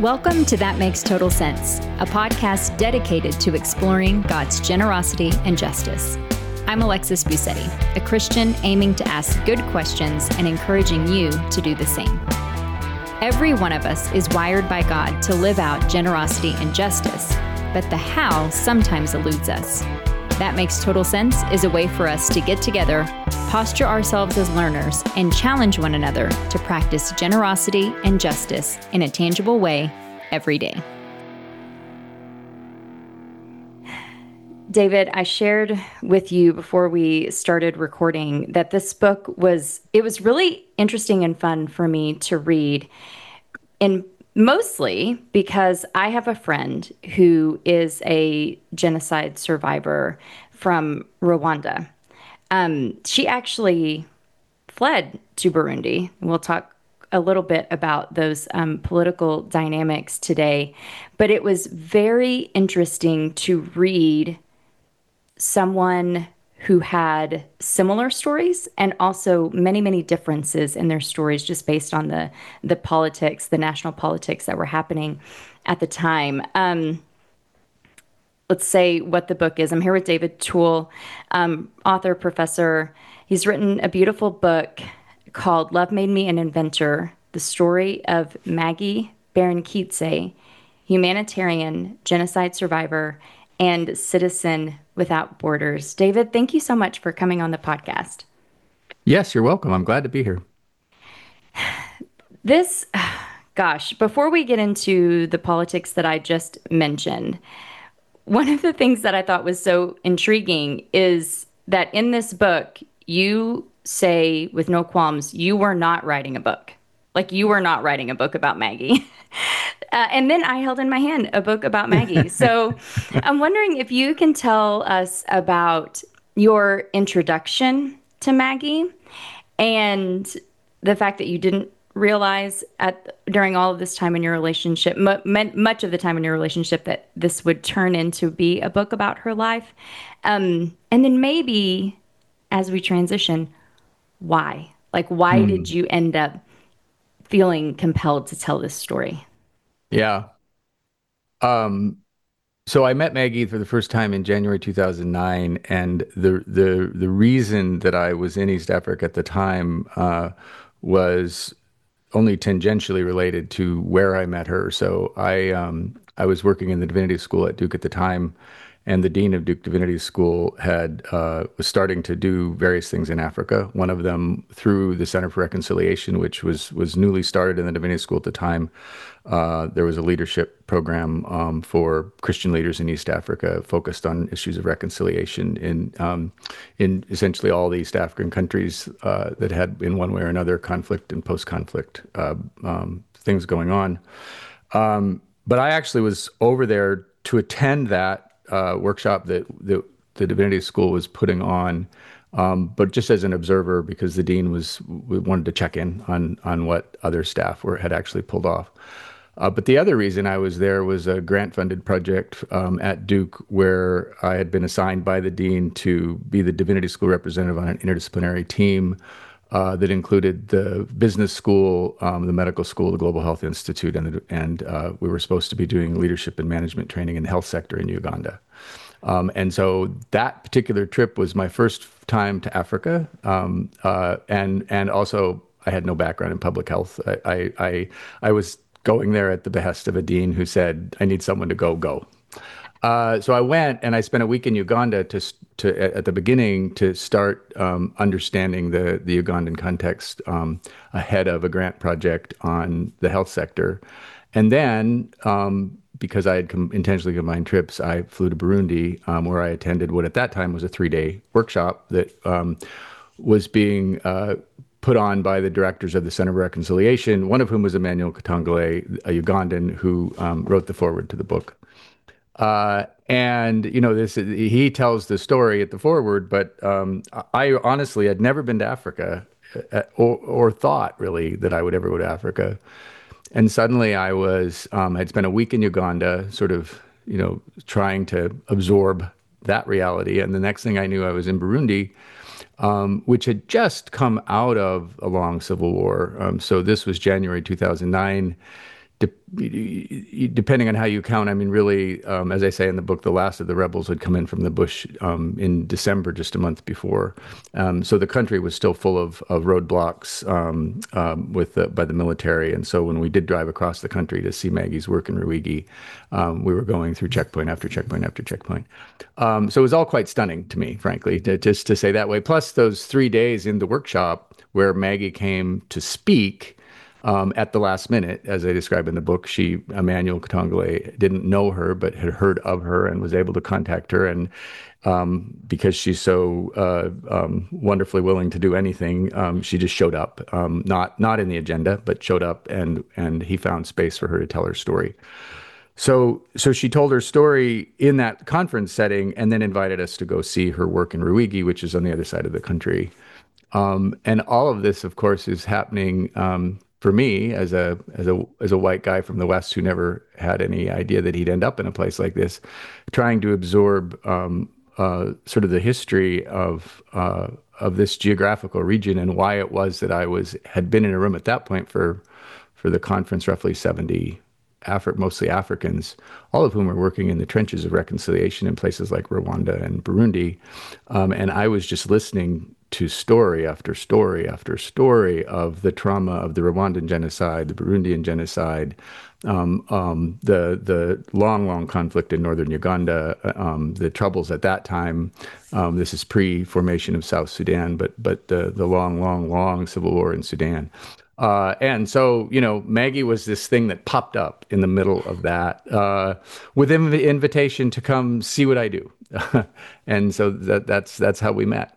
Welcome to That Makes Total Sense, a podcast dedicated to exploring God's generosity and justice. I'm Alexis Busetti, a Christian aiming to ask good questions and encouraging you to do the same. Every one of us is wired by God to live out generosity and justice, but the how sometimes eludes us. That Makes Total Sense is a way for us to get together, posture ourselves as learners, and challenge one another to practice generosity and justice in a tangible way every day. David, I shared with you before we started recording that this book was really interesting and fun for me to read, and mostly because I have a friend who is a genocide survivor from Rwanda. She actually fled to Burundi. We'll talk a little bit about those political dynamics today, but it was very interesting to read someone who had similar stories and also many, many differences in their stories just based on the politics, the national politics that were happening at the time. Let's say what the book is. I'm here with David Toole, author, professor. He's written a beautiful book called Love Made Me an Inventor, the story of Maggie Berengitse, humanitarian, genocide survivor, and citizen without borders. David, thank you so much for coming on the podcast. Yes, you're welcome. I'm glad to be here. Before we get into the politics that I just mentioned, one of the things that I thought was so intriguing is that in this book, you say with no qualms, you were not writing a book. Like, you were not writing a book about Maggie. And then I held in my hand a book about Maggie. So I'm wondering if you can tell us about your introduction to Maggie and the fact that you didn't realize during all of this time in your relationship, much of the time in your relationship, that this would turn into be a book about her life. And then maybe as we transition, why? Like, why did you end up feeling compelled to tell this story? Yeah. So I met Maggie for the first time in January 2009, and the reason that I was in East Africa at the time was only tangentially related to where I met her. So I was working in the divinity school at Duke at the time, and the dean of Duke Divinity School was starting to do various things in Africa. One of them through the Center for Reconciliation, which was newly started in the divinity school at the time. There was a leadership program for Christian leaders in East Africa focused on issues of reconciliation in essentially all the East African countries that had, in one way or another, conflict and post-conflict things going on. But I actually was over there to attend that workshop that the divinity school was putting on, but just as an observer, because the dean wanted to check in on what other staff had actually pulled off. But the other reason I was there was a grant-funded project at Duke, where I had been assigned by the dean to be the divinity school representative on an interdisciplinary team that included the business school, the medical school, the Global Health Institute, and we were supposed to be doing leadership and management training in the health sector in Uganda. And so that particular trip was my first time to Africa, and also I had no background in public health. I was going there at the behest of a dean who said, "I need someone to go." So I went and I spent a week in Uganda at the beginning to start understanding the Ugandan context ahead of a grant project on the health sector. And then, because I had intentionally combined trips, I flew to Burundi, where I attended what at that time was a 3-day workshop that was being put on by the directors of the Center for Reconciliation, one of whom was Emmanuel Katongole, a Ugandan who wrote the foreword to the book. And he tells the story at the foreword, but I honestly had never been to Africa or thought really that I would ever go to Africa. And suddenly I had spent a week in Uganda, sort of, trying to absorb that reality. And the next thing I knew, I was in Burundi, which had just come out of a long civil war. So this was January 2009. depending on how you count, I mean, really, as I say in the book, the last of the rebels had come in from the bush in December, just a month before. So the country was still full of roadblocks by the military. And so when we did drive across the country to see Maggie's work in Ruigi, we were going through checkpoint after checkpoint after checkpoint. So it was all quite stunning to me, frankly, just to say that way. Plus those 3 days in the workshop where Maggie came to speak at the last minute, as I describe in the book. Emmanuel Katongole, didn't know her, but had heard of her and was able to contact her. And because she's so wonderfully willing to do anything, she just showed up, not in the agenda, but showed up, and he found space for her to tell her story. So she told her story in that conference setting, and then invited us to go see her work in Ruigi, which is on the other side of the country. And all of this, of course, is happening for me as a white guy from the West who never had any idea that he'd end up in a place like this, trying to absorb sort of the history of this geographical region and why it was that had been in a room at that point for the conference, roughly 70 mostly Africans, all of whom were working in the trenches of reconciliation in places like Rwanda and Burundi. And I was just listening to story after story after story of the trauma of the Rwandan genocide, the Burundian genocide, the long conflict in northern Uganda, the troubles at that time. This is pre-formation of South Sudan, but the long civil war in Sudan. And so, Maggie was this thing that popped up in the middle of that with an invitation to come see what I do. And so that's how we met.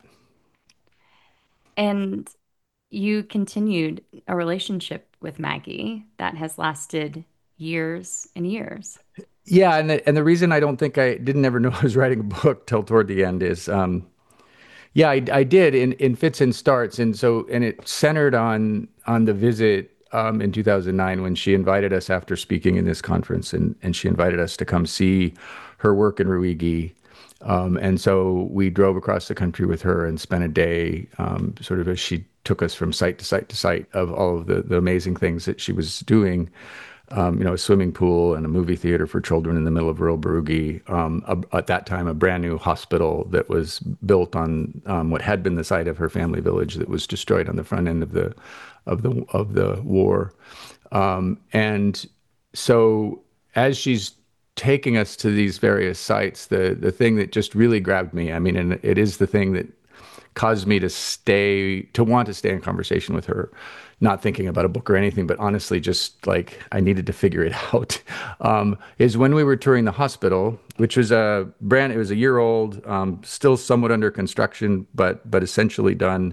And you continued a relationship with Maggie that has lasted years and years. Yeah, and the reason I don't think I didn't ever know I was writing a book till toward the end is, yeah, I did in fits and starts, and it centered on the visit in 2009 when she invited us after speaking in this conference, and she invited us to come see her work in Ruigi. And so we drove across the country with her and spent a day, sort of as she took us from site to site to site of all of the amazing things that she was doing. A swimming pool and a movie theater for children in the middle of rural Burundi. At that time, a brand new hospital that was built on what had been the site of her family village that was destroyed on the front end of the war. And so as she's taking us to these various sites, the thing that just really grabbed me, I mean, and it is the thing that caused me to want to stay in conversation with her, not thinking about a book or anything, but honestly, just like I needed to figure it out, is when we were touring the hospital, which was it was a year old, still somewhat under construction, but essentially done,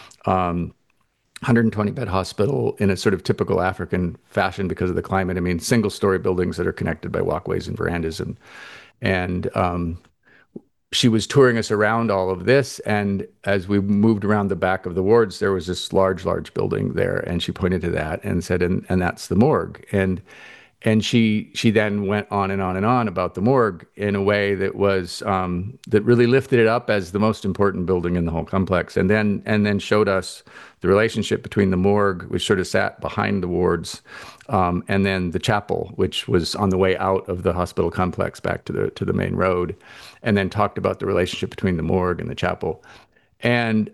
120 bed hospital in a sort of typical African fashion because of the climate. I mean, single story buildings that are connected by walkways and verandas, and she was touring us around all of this. And as we moved around the back of the wards, there was this large building there. And she pointed to that and said, and that's the morgue. And she then went on and on and on about the morgue in a way that was, that really lifted it up as the most important building in the whole complex. And then showed us the relationship between the morgue, which sort of sat behind the wards, and then the chapel, which was on the way out of the hospital complex back to the main road, and then talked about the relationship between the morgue and the chapel. And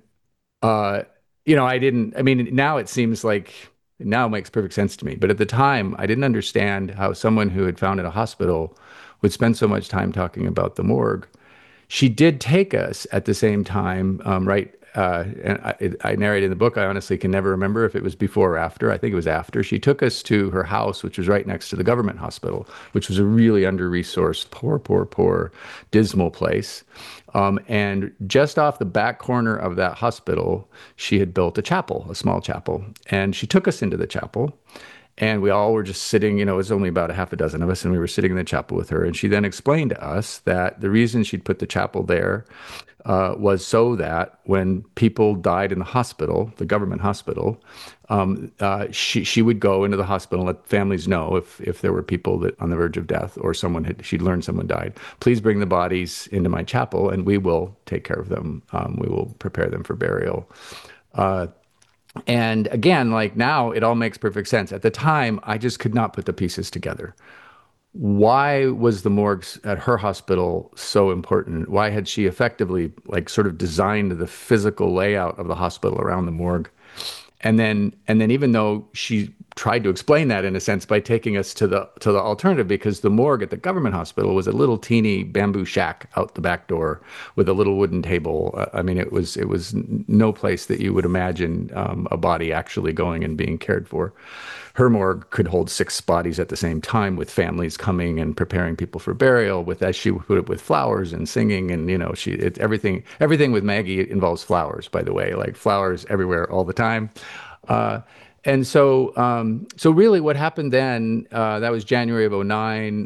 now it seems like now it makes perfect sense to me. But at the time, I didn't understand how someone who had founded a hospital would spend so much time talking about the morgue. She did take us at the same time, right? And I narrate in the book, I honestly can never remember if it was before or after. I think it was after. She took us to her house, which was right next to the government hospital, which was a really under-resourced, poor, dismal place. And just off the back corner of that hospital, she had built a chapel, a small chapel. And she took us into the chapel. And we all were just sitting, it was only about a half a dozen of us, and we were sitting in the chapel with her. And she then explained to us that the reason she'd put the chapel there was so that when people died in the hospital, the government hospital, she would go into the hospital and let families know if there were people that on the verge of death or she'd learned someone died. Please bring the bodies into my chapel and we will take care of them. We will prepare them for burial. And again, like now, it all makes perfect sense. At the time, I just could not put the pieces together. Why was the morgues at her hospital so important? Why had she effectively, like, sort of designed the physical layout of the hospital around the morgue? And then even though she tried to explain that in a sense by taking us to the alternative, because the morgue at the government hospital was a little teeny bamboo shack out the back door with a little wooden table. I mean, it was no place that you would imagine a body actually going and being cared for. Her morgue could hold six bodies at the same time, with families coming and preparing people for burial. With, as she would put it, with flowers and singing, and everything with Maggie involves flowers. By the way, like flowers everywhere all the time. Uh, and so really, what happened then? That was January of '09.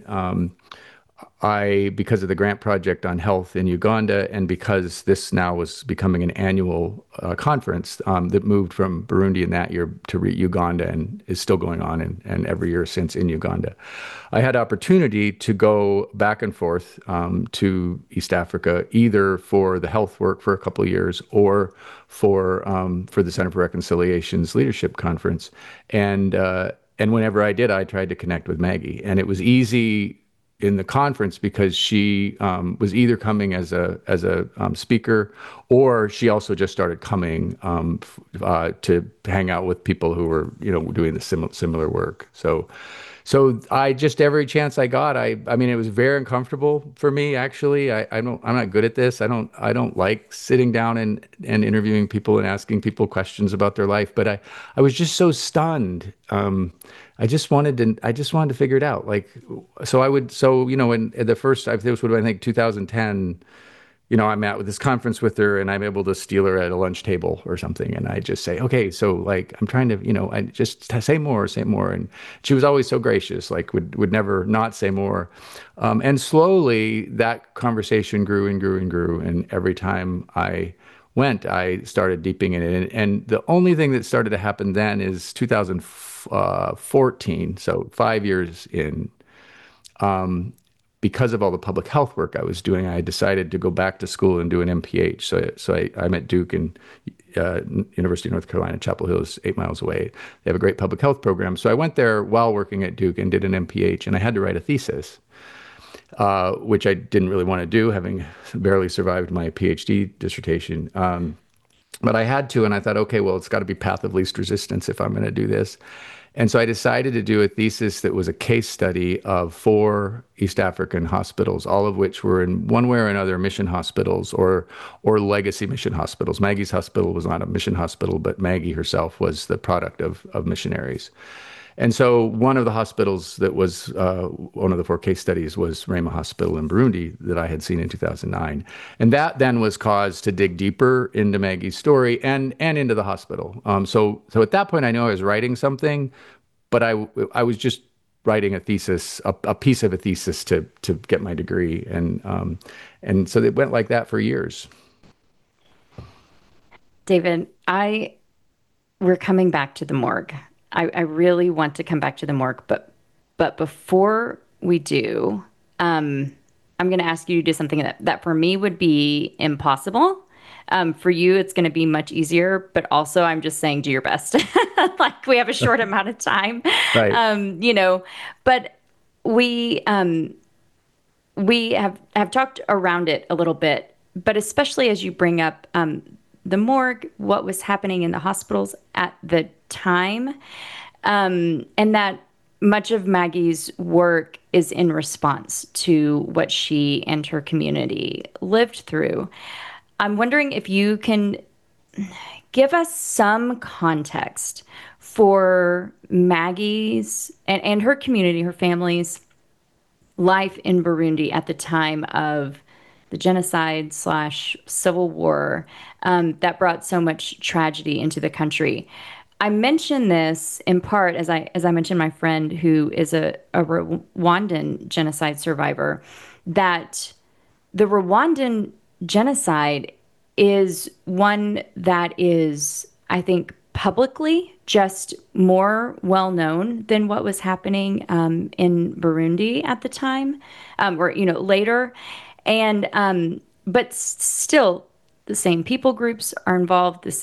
Because of the grant project on health in Uganda, and because this now was becoming an annual conference that moved from Burundi in that year to Uganda, and is still going on, and every year since in Uganda, I had opportunity to go back and forth to East Africa, either for the health work for a couple of years, or for the Center for Reconciliation's leadership conference, and whenever I did, I tried to connect with Maggie, and it was easy in the conference because she was either coming as a speaker, or she also just started coming to hang out with people who were doing the similar work. So I just, every chance I got, I mean, it was very uncomfortable for me, actually. I'm not good at this. I don't like sitting down and interviewing people and asking people questions about their life, but I was just so stunned. I just wanted to figure it out. Like, in the first, this would have been, I think, 2010. I'm at with this conference with her, and I'm able to steal her at a lunch table or something. And I just say, okay, so like, I'm trying to, I just say more, say more. And she was always so gracious, like would never not say more. And slowly that conversation grew and grew and grew. And every time I went, I started deepening in it. And the only thing that started to happen then is 2014. So 5 years in, because of all the public health work I was doing, I decided to go back to school and do an MPH. So I'm at Duke, and University of North Carolina, Chapel Hill is 8 miles away. They have a great public health program. So I went there while working at Duke and did an MPH, and I had to write a thesis, which I didn't really want to do, having barely survived my PhD dissertation. But I had to, and I thought, okay, well, it's got to be path of least resistance if I'm going to do this. And so I decided to do a thesis that was a case study of four East African hospitals, all of which were in one way or another mission hospitals, or legacy mission hospitals. Maggie's hospital was not a mission hospital, but Maggie herself was the product of missionaries. And so one of the hospitals that was one of the four case studies was Rhema Hospital in Burundi that I had seen in 2009. And that then was cause to dig deeper into Maggie's story and into the hospital. So at that point, I know I was writing something, but I was just writing a thesis, a piece of a thesis to get my degree. And so it went like that for years. David, I we're coming back to the morgue. I really want to come back to the morgue, but before we do, I'm going to ask you to do something that for me would be impossible. For you, it's going to be much easier, but also I'm just saying, do your best. Like we have a short amount of time, Right. you know, but we we have talked around it a little bit, but especially as you bring up the morgue, what was happening in the hospitals at the time, and that much of Maggie's work is in response to what she and her community lived through. I'm wondering if you can give us some context for Maggie's and her community, her family's life in Burundi at the time of the genocide slash civil war that brought so much tragedy into the country. I mention this in part as I mentioned my friend who is a Rwandan genocide survivor, that the Rwandan genocide is one that is, I think, publicly just more well known than what was happening in Burundi at the time, or later, and but still, the same people groups are involved. This is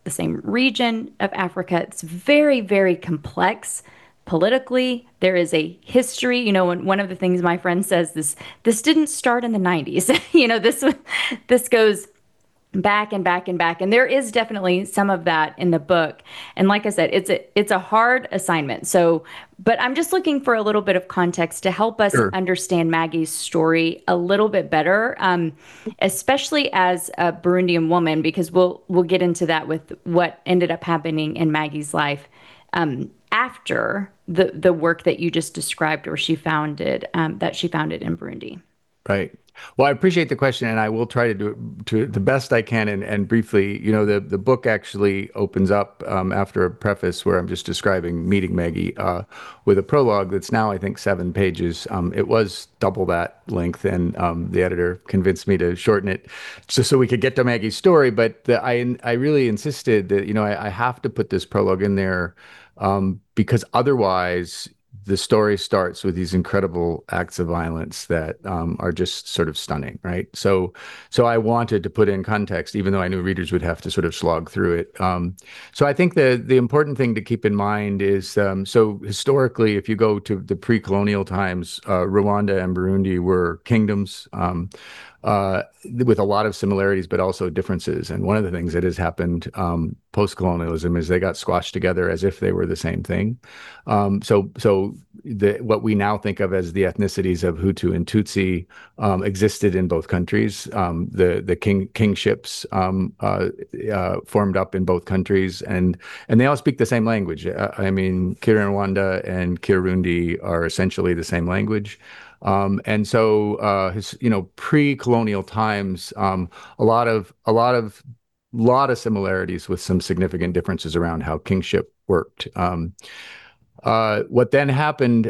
the same region of Africa. It's very, very complex politically. There is a history. One of the things my friend says, this didn't start in the 90s. This goes back and back and back, and there is definitely some of that in the book. And like I said, it's a hard assignment. So, but I'm just looking for a little bit of context to help us Sure. understand Maggie's story a little bit better, especially as a Burundian woman, because we'll get into that with what ended up happening in Maggie's life after the work that you just described, or that she founded in Burundi. Right. Well, I appreciate the question, and I will try to do it to the best I can. And briefly, the book actually opens up after a preface where I'm just describing meeting Maggie with a prologue that's now, I think, 7 pages. It was double that length, and the editor convinced me to shorten it so we could get to Maggie's story. But I really insisted that, I have to put this prologue in there because otherwise the story starts with these incredible acts of violence that are just sort of stunning, right? So I wanted to put in context, even though I knew readers would have to sort of slog through it. So I think the important thing to keep in mind is, so historically, if you go to the pre-colonial times, Rwanda and Burundi were kingdoms. With a lot of similarities, but also differences. And one of the things that has happened post-colonialism is they got squashed together as if they were the same thing. So what we now think of as the ethnicities of Hutu and Tutsi existed in both countries. The kingships formed up in both countries, and they all speak the same language. I mean, Kinyarwanda and Kirundi are essentially the same language. And so, pre-colonial times, a lot of similarities with some significant differences around how kingship worked. What then happened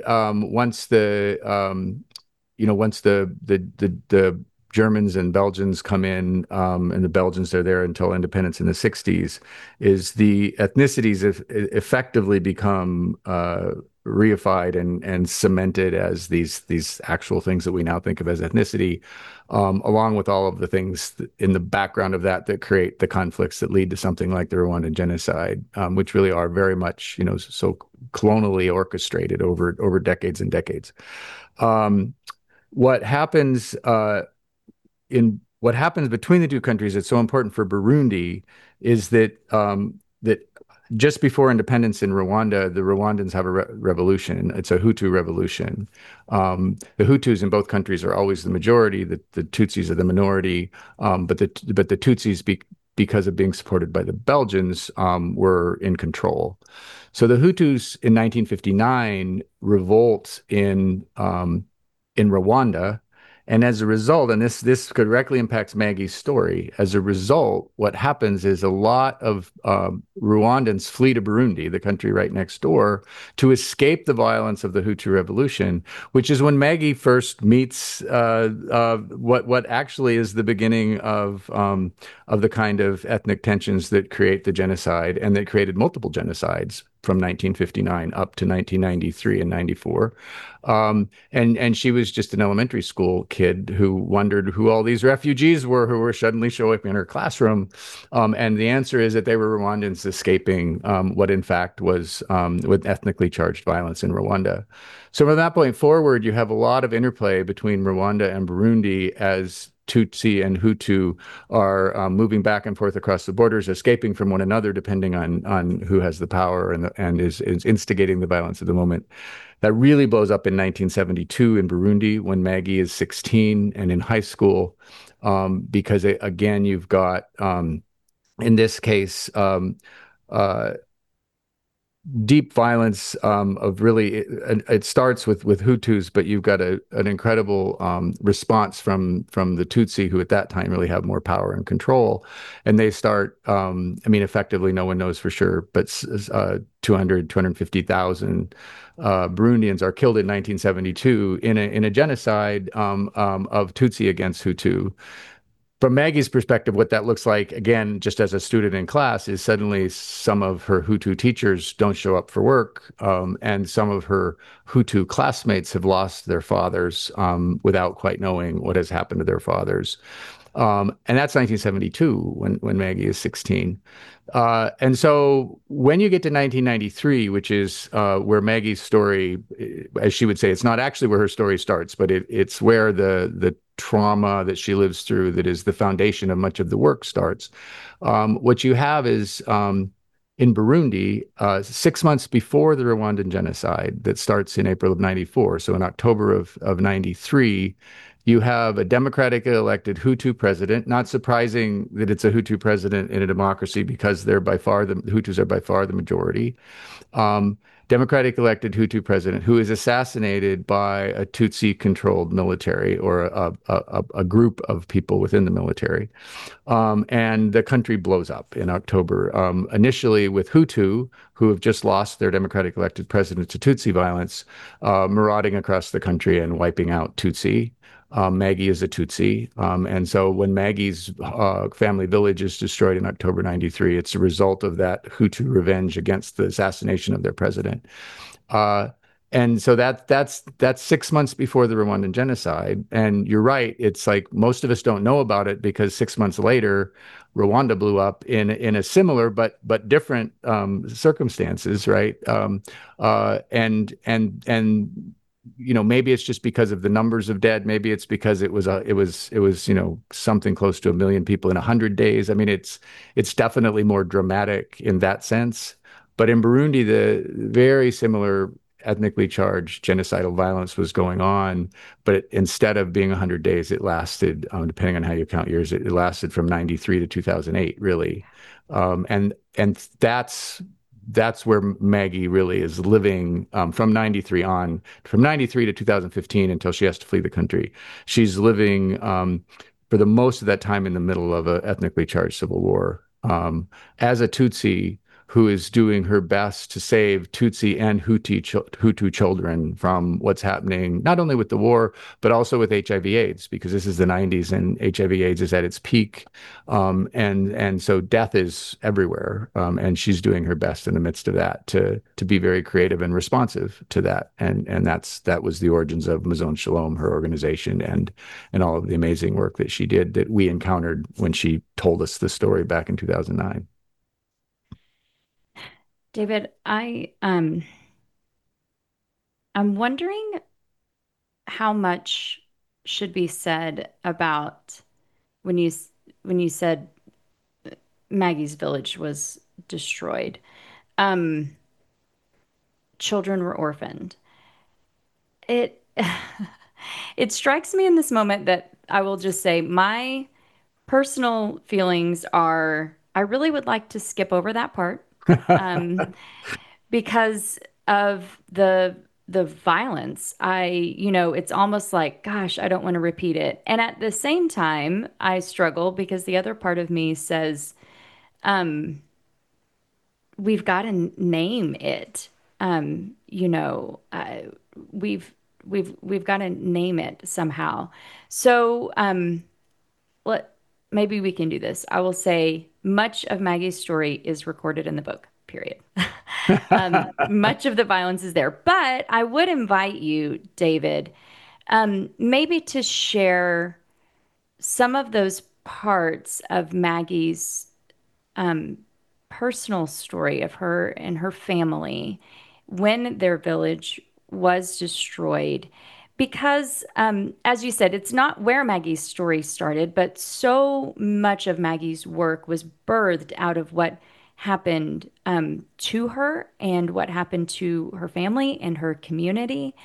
once the Germans and Belgians come in, and the Belgians are there until independence in the 60s, is the ethnicities effectively become reified and cemented as these actual things that we now think of as ethnicity, along with all of the things in the background of that create the conflicts that lead to something like the Rwandan genocide, which really are very much, so colonially orchestrated over decades and decades. What happens what happens between the two countries that's so important for Burundi is that just before independence in Rwanda, the Rwandans have a revolution. It's a Hutu revolution. The Hutus in both countries are always the majority. The Tutsis are the minority. But the Tutsis, because of being supported by the Belgians, were in control. So the Hutus in 1959 revolt in Rwanda. And as a result, and this directly impacts Maggie's story, as a result, what happens is a lot of Rwandans flee to Burundi, the country right next door, to escape the violence of the Hutu revolution, which is when Maggie first meets what actually is the beginning of the kind of ethnic tensions that create the genocide and that created multiple genocides from 1959 up to 1993 and 94. And she was just an elementary school kid who wondered who all these refugees were who were suddenly showing up in her classroom. And the answer is that they were Rwandans escaping what in fact was with ethnically charged violence in Rwanda. So from that point forward, you have a lot of interplay between Rwanda and Burundi as Tutsi and Hutu are moving back and forth across the borders, escaping from one another, depending on who has the power and is instigating the violence of the moment. That really blows up in 1972 in Burundi when Maggie is 16 and in high school, because again, you've got, in this case, deep violence of really it starts with Hutus, but you've got an incredible response from the Tutsi, who at that time really have more power and control, and they start. I mean, effectively, no one knows for sure, but 250,000 Burundians are killed in 1972 in a genocide of Tutsi against Hutu. From Maggie's perspective, what that looks like, again, just as a student in class, is suddenly some of her Hutu teachers don't show up for work, and some of her Hutu classmates have lost their fathers without quite knowing what has happened to their fathers. And that's 1972 when Maggie is 16. And so when you get to 1993, which is where Maggie's story, as she would say, it's not actually where her story starts, but it's where the trauma that she lives through that is the foundation of much of the work starts. What you have is in Burundi, 6 months before the Rwandan genocide that starts in April of 94. So in October of 93, you have a democratically elected Hutu president. Not surprising that it's a Hutu president in a democracy because the Hutus are by far the majority. Um, Democratic elected Hutu president who is assassinated by a Tutsi controlled military or a group of people within the military. And the country blows up in October, initially with Hutu, who have just lost their democratic elected president to Tutsi violence, marauding across the country and wiping out Tutsi. Maggie is a Tutsi. And so when Maggie's family village is destroyed in October 93, it's a result of that Hutu revenge against the assassination of their president. Uh, and so that's 6 months before the Rwandan genocide. And you're right, it's like most of us don't know about it because 6 months later, Rwanda blew up in a similar but different circumstances, right? And maybe it's just because of the numbers of dead. Maybe it's because it was something close to 1 million people in 100 days. I mean, it's definitely more dramatic in that sense. But in Burundi, the very similar ethnically charged genocidal violence was going on. But instead of being 100 days, it lasted, depending on how you count years, it lasted from 93 to 2008, really. And that's where Maggie really is living from 93 on, from 93 to 2015 until she has to flee the country. She's living for the most of that time in the middle of an ethnically charged civil war as a Tutsi who is doing her best to save Tutsi and Hutu children from what's happening, not only with the war, but also with HIV/AIDS, because this is the 90s and HIV/AIDS is at its peak. And so death is everywhere. And she's doing her best in the midst of that to be very creative and responsive to that. And that was the origins of Mazon Shalom, her organization, and all of the amazing work that she did that we encountered when she told us the story back in 2009. David, I'm wondering how much should be said about when you said Maggie's village was destroyed. Um, Children were orphaned. It it strikes me in this moment that I will just say my personal feelings are I really would like to skip over that part. Um, because of the violence. It's almost like, gosh, I don't want to repeat it. And at the same time, I struggle because the other part of me says, we've got to name it. Um, you know, uh, we've we've got to name it somehow. So, let maybe we can do this. I will say much of Maggie's story is recorded in the book, period. Much of the violence is there. But I would invite you, David, maybe to share some of those parts of Maggie's personal story of her and her family when their village was destroyed. Because, as you said, it's not where Maggie's story started, but so much of Maggie's work was birthed out of what happened to her and what happened to her family and her community.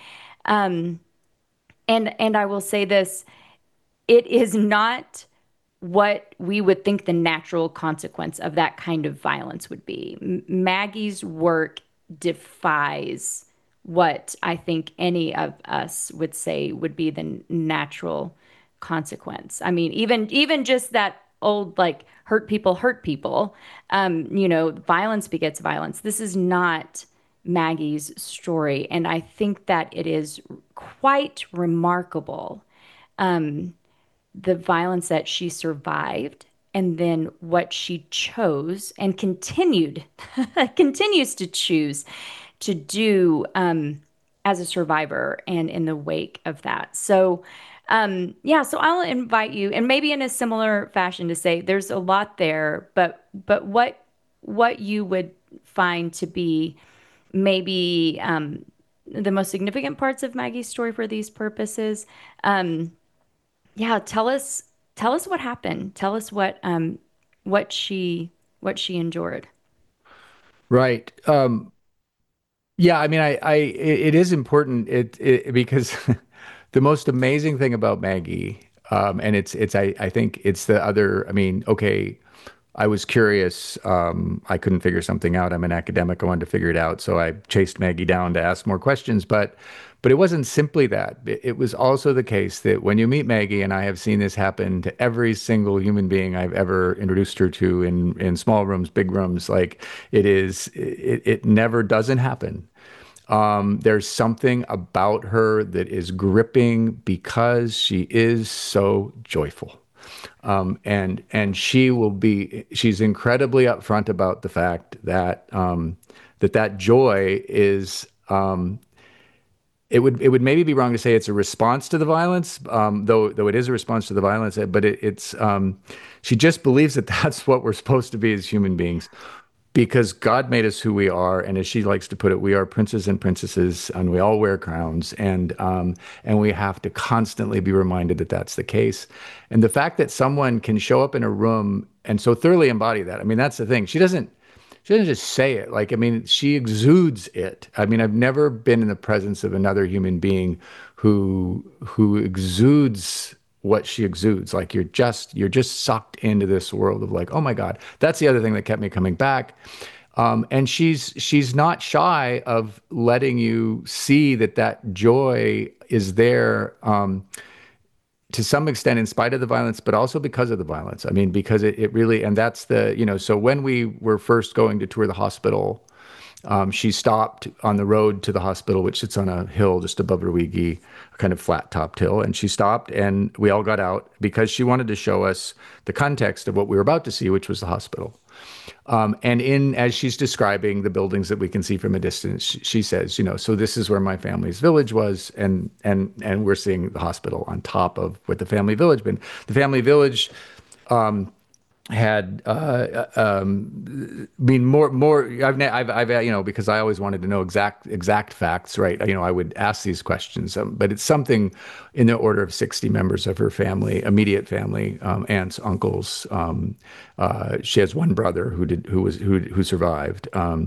And I will say this, it is not what we would think the natural consequence of that kind of violence would be. Maggie's work defies what I think any of us would say would be the natural consequence. I mean, even just that old like hurt people. Violence begets violence. This is not Maggie's story, and I think that it is quite remarkable the violence that she survived and then what she chose and continues to choose to do as a survivor and in the wake of that. So Yeah, so I'll invite you, and maybe in a similar fashion, to say there's a lot there, but what you would find to be maybe the most significant parts of Maggie's story for these purposes. Um, yeah, tell us what happened. Tell us what what she endured. Right. Yeah, I mean, it is important because the most amazing thing about Maggie, and I think it's the other, I mean, okay, I was curious. I couldn't figure something out. I'm an academic. I wanted to figure it out. So I chased Maggie down to ask more questions. But it wasn't simply that. It was also the case that when you meet Maggie, and I have seen this happen to every single human being I've ever introduced her to in small rooms, big rooms, like it never doesn't happen. There's something about her that is gripping because she is so joyful. And she's incredibly upfront about the fact that that joy is it would maybe be wrong to say it's a response to the violence, though it is a response to the violence, but it's she just believes that that's what we're supposed to be as human beings because God made us who we are, and as she likes to put it, we are princes and princesses, and we all wear crowns, and we have to constantly be reminded that that's the case. And the fact that someone can show up in a room and so thoroughly embody that, I mean, that's the thing. She doesn't just say it. Like, I mean, she exudes it. I mean, I've never been in the presence of another human being who exudes what she exudes. Like you're just sucked into this world of like, oh my God. That's the other thing that kept me coming back. And she's not shy of letting you see that that joy is there. To some extent in spite of the violence, but also because of the violence. I mean, because it really, and that's the, so when we were first going to tour the hospital, she stopped on the road to the hospital, which sits on a hill just above Ruigi, a kind of flat topped hill. And she stopped and we all got out because she wanted to show us the context of what we were about to see, which was the hospital. And as she's describing the buildings that we can see from a distance, she says, so this is where my family's village was, and we're seeing the hospital on top of what the family village been. The family village had been more. I've because I always wanted to know exact facts, right? I would ask these questions, but it's something in the order of 60 members of her family, immediate family, aunts, uncles. She has one brother who survived.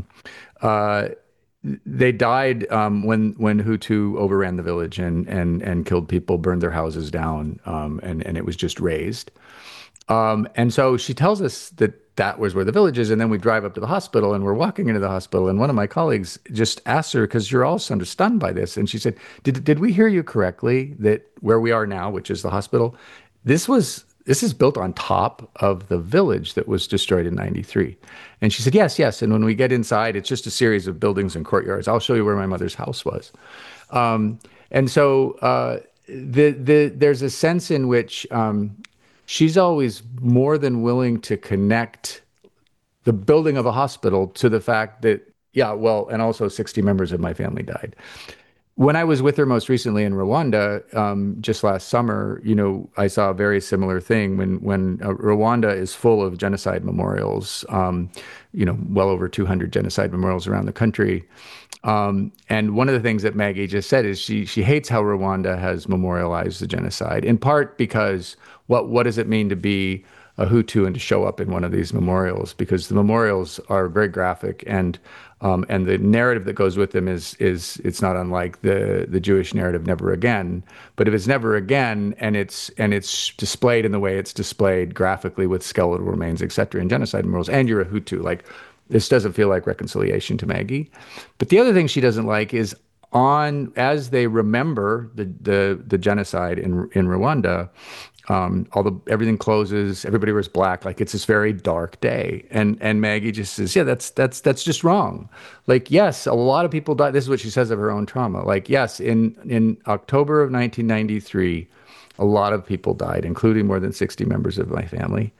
They died when Hutu overran the village and killed people, burned their houses down, and it was just razed. And so she tells us that that was where the village is. And then we drive up to the hospital and we're walking into the hospital. And one of my colleagues just asked her, because you're all sort of stunned by this. And she said, did we hear you correctly that where we are now, which is the hospital, this is built on top of the village that was destroyed in 93. And she said, yes, yes. And when we get inside, it's just a series of buildings and courtyards. I'll show you where my mother's house was. And so there's a sense in which she's always more than willing to connect the building of a hospital to the fact that, yeah, well, and also 60 members of my family died. When I was with her most recently in Rwanda, just last summer, I saw a very similar thing when Rwanda is full of genocide memorials, well over 200 genocide memorials around the country. And one of the things that Maggie just said is she hates how Rwanda has memorialized the genocide, in part because what does it mean to be a Hutu and to show up in one of these memorials? Because the memorials are very graphic and the narrative that goes with them is it's not unlike the Jewish narrative, never again. But if it's never again and it's displayed in the way it's displayed graphically with skeletal remains, et cetera, in genocide memorials, and you're a Hutu, like this doesn't feel like reconciliation to Maggie. But the other thing she doesn't like is as they remember the genocide in Rwanda, everything closes, everybody wears black, like it's this very dark day. And Maggie just says, yeah, that's just wrong. Like, yes, a lot of people died. This is what she says of her own trauma. Like, yes, in October of 1993, a lot of people died, including more than 60 members of my family.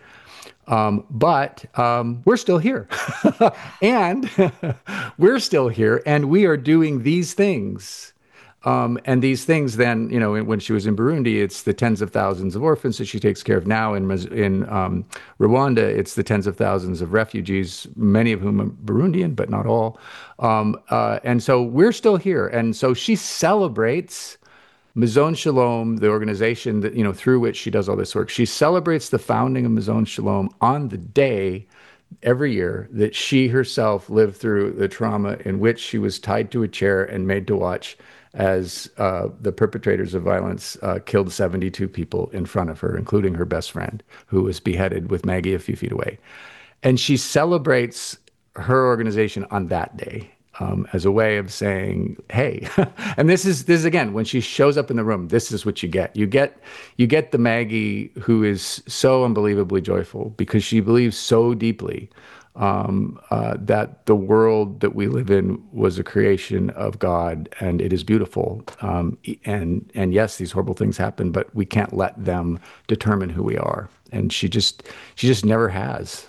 But we're still here. And we're still here, and we are doing these things And these things then, when she was in Burundi, it's the tens of thousands of orphans that she takes care of now. In Rwanda, it's the tens of thousands of refugees, many of whom are Burundian, but not all. And so we're still here. And so she celebrates Mizon Shalom, the organization that, through which she does all this work. She celebrates the founding of Mizon Shalom on the day every year that she herself lived through the trauma in which she was tied to a chair and made to watch as the perpetrators of violence killed 72 people in front of her, including her best friend, who was beheaded with Maggie a few feet away. And she celebrates her organization on that day. As a way of saying, "Hey," and this is again when she shows up in the room. This is what you get. You get the Maggie who is so unbelievably joyful because she believes so deeply that the world that we live in was a creation of God and it is beautiful. And yes, these horrible things happen, but we can't let them determine who we are. And she just never has.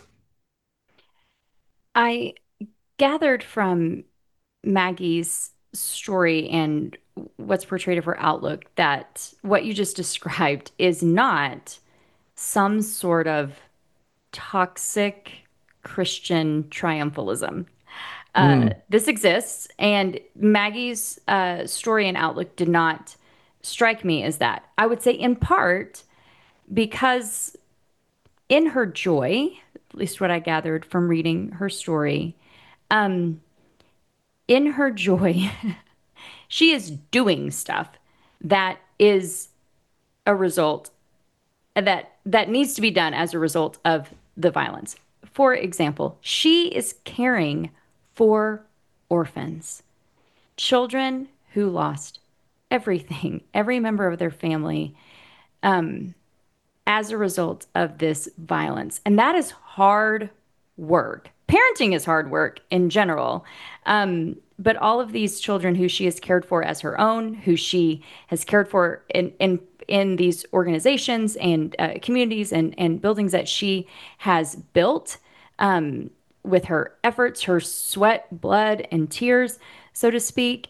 I gathered from Maggie's story and what's portrayed of her outlook that what you just described is not some sort of toxic Christian triumphalism. Mm, This exists, and Maggie's story and outlook did not strike me as that. I would say, in part, because in her joy, at least what I gathered from reading her story, in her joy, she is doing stuff that is a result that needs to be done as a result of the violence. For example, she is caring for orphans, children who lost everything, every member of their family, as a result of this violence. And that is hard work. Parenting is hard work in general. But all of these children who she has cared for as her own, who she has cared for in these organizations and communities and buildings that she has built with her efforts, her sweat, blood, and tears, so to speak,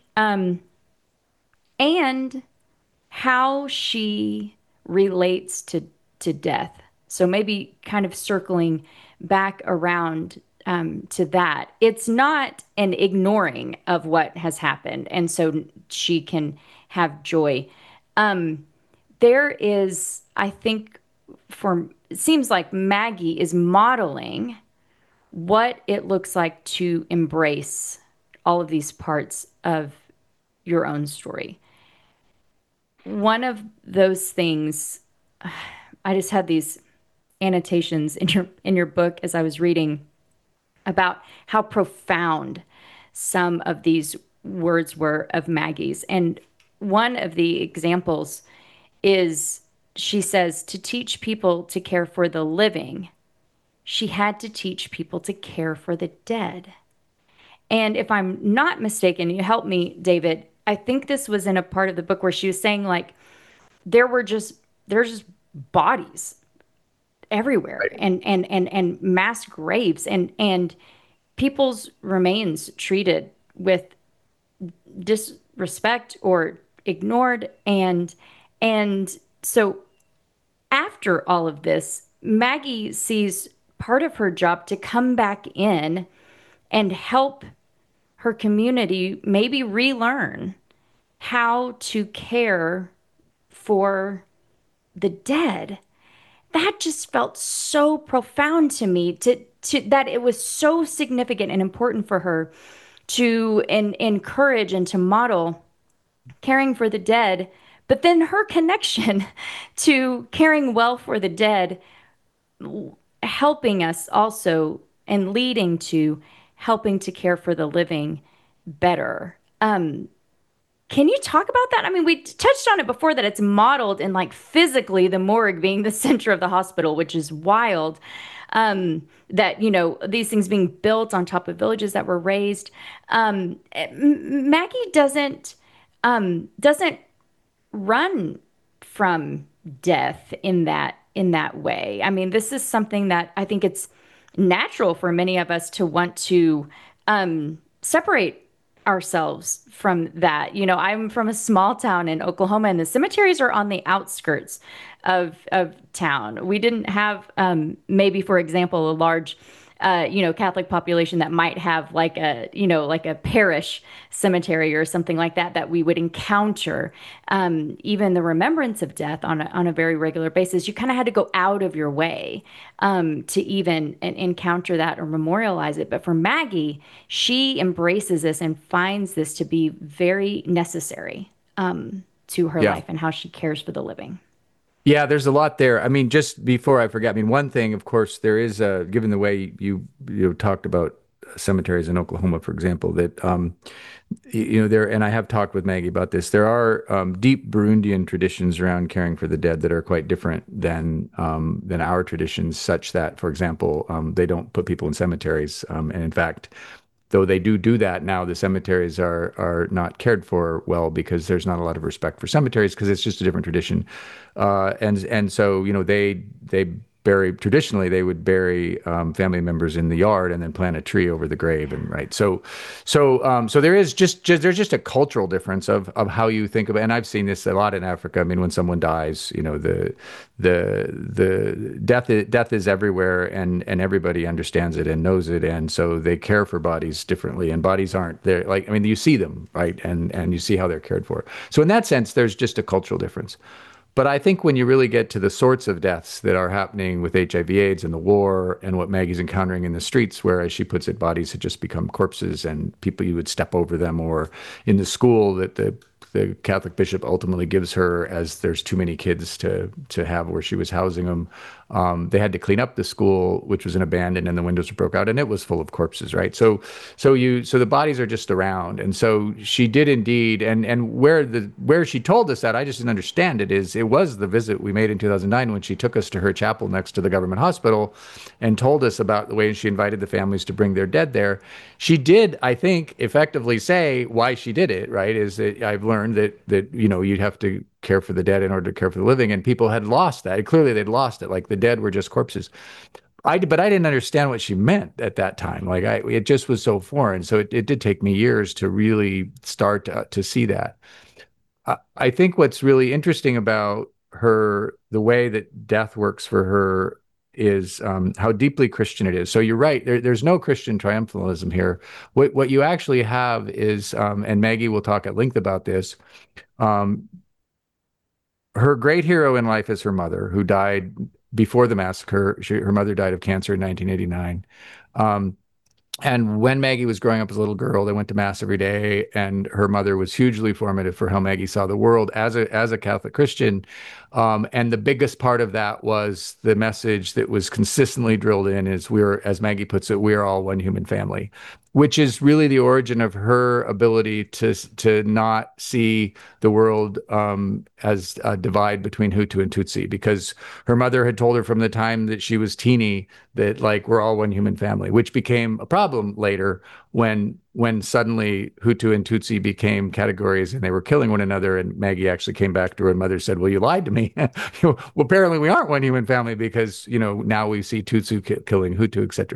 and how she relates to death. So maybe kind of circling back around to that. It's not an ignoring of what has happened, and so she can have joy. There is, I think, for it seems like Maggie is modeling what it looks like to embrace all of these parts of your own story. One of those things, I just had these annotations in your book as I was reading about how profound some of these words were of Maggie's. And one of the examples is she says to teach people to care for the living, she had to teach people to care for the dead. And if I'm not mistaken, you help me, David. I think this was in a part of the book where she was saying like there's just bodies everywhere right. and mass graves and people's remains treated with disrespect or ignored and so after all of this, Maggie sees part of her job to come back in and help her community maybe relearn how to care for the dead. That just felt so profound to me to that it was so significant and important for her to encourage and to model caring for the dead, but then her connection to caring well for the dead helping us also and leading to helping to care for the living better. Can you talk about that? I mean, we touched on it before that it's modeled in like physically the morgue being the center of the hospital, which is wild. That, these things being built on top of villages that were raised. Maggie doesn't run from death in that way. I mean, this is something that I think it's natural for many of us to want to separate ourselves from that. You know, I'm from a small town in Oklahoma, and the cemeteries are on the outskirts of town. We didn't have maybe, for example, a large Catholic population that might have like like a parish cemetery or something like that that we would encounter. Even the remembrance of death on a very regular basis, you kind of had to go out of your way to even encounter that or memorialize it. But for Maggie, she embraces this and finds this to be very necessary to her Yeah. life and how she cares for the living. Yeah, there's a lot there. I mean, just before I forget, I mean, one thing, of course, there is given the way you talked about cemeteries in Oklahoma, for example, that there, and I have talked with Maggie about this. There are deep Burundian traditions around caring for the dead that are quite different than our traditions, such that, for example, they don't put people in cemeteries, and in fact, though they do that now, the cemeteries are not cared for well because there's not a lot of respect for cemeteries because it's just a different tradition. And so they bury traditionally they would bury family members in the yard and then plant a tree over the grave and right. So there is just there's just a cultural difference of how you think about. And I've seen this a lot in Africa. I mean, when someone dies, the death is everywhere, and everybody understands it and knows it, and so they care for bodies differently, and bodies aren't there. Like, I mean, you see them, right, and you see how they're cared for. So in that sense, there's just a cultural difference. But I think when you really get to the sorts of deaths that are happening with HIV/AIDS and the war and what Maggie's encountering in the streets, where, as she puts it, bodies had just become corpses and people, you would step over them, or in the school that the Catholic bishop ultimately gives her, as there's too many kids to have where she was housing them. They had to clean up the school, which was an abandoned, and the windows were broke out, and it was full of corpses, right? So the bodies are just around, and so she did indeed, and where she told us that, I just didn't understand it. It was the visit we made in 2009 when she took us to her chapel next to the government hospital, and told us about the way she invited the families to bring their dead there. She did, I think, effectively say why she did it, right? Is that I've learned that you'd have to care for the dead in order to care for the living, and people had lost that. Clearly, they'd lost it. Like, the dead were just corpses. But I didn't understand what she meant at that time. Like, it just was so foreign. So it did take me years to really start to see that. I think what's really interesting about her, the way that death works for her, is how deeply Christian it is. So you're right. There's no Christian triumphalism here. What you actually have is, and Maggie will talk at length about this. Um, Her great hero in life is her mother, who died before the massacre. Her mother died of cancer in 1989. Um, and when Maggie was growing up as a little girl, they went to mass every day, and her mother was hugely formative for how Maggie saw the world as a Catholic Christian. And the biggest part of that was the message that was consistently drilled in is, as Maggie puts it, we are all one human family, which is really the origin of her ability to not see the world as a divide between Hutu and Tutsi, because her mother had told her from the time that she was teeny that, like, we're all one human family, which became a problem later when suddenly Hutu and Tutsi became categories and they were killing one another. And Maggie actually came back to her mother and said, well, you lied to me. Well, apparently we aren't one human family because, now we see Tutsi killing Hutu, etc.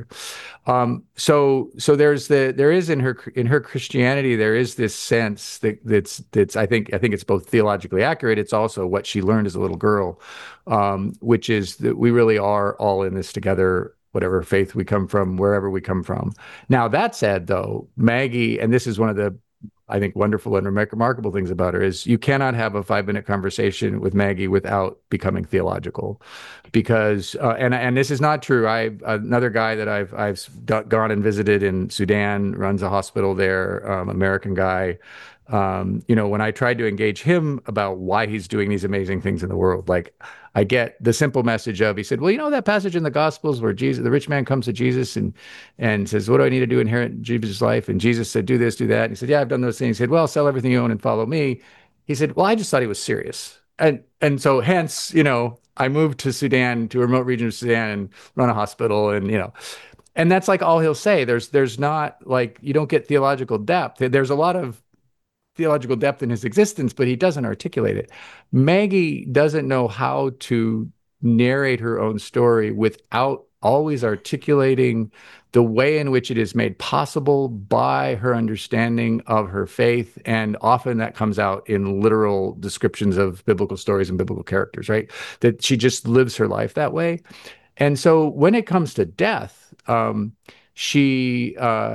So there is in her Christianity, there is this sense that's I think it's both theologically accurate. It's also what she learned as a little girl, which is that we really are all in this together, whatever faith we come from, wherever we come from. Now, that said, though, Maggie, and this is one of the, I think, wonderful and remarkable things about her, is you cannot have a 5-minute conversation with Maggie without becoming theological, because and this is not true. Another guy that I've gone and visited in Sudan, runs a hospital there, American guy. When I tried to engage him about why he's doing these amazing things in the world, like, I get the simple message of, he said, well, that passage in the Gospels where the rich man comes to Jesus and says, what do I need to do to inherit Jesus' life? And Jesus said, do this, do that. And he said, yeah, I've done those things. He said, well, sell everything you own and follow me. He said, well, I just thought he was serious. And so hence, I moved to Sudan, to a remote region of Sudan, and run a hospital, and that's like all he'll say. There's not, like, you don't get theological depth. There's a lot of theological depth in his existence, but he doesn't articulate it. Maggie doesn't know how to narrate her own story without always articulating the way in which it is made possible by her understanding of her faith. And often that comes out in literal descriptions of biblical stories and biblical characters, right? That she just lives her life that way. And so when it comes to death, she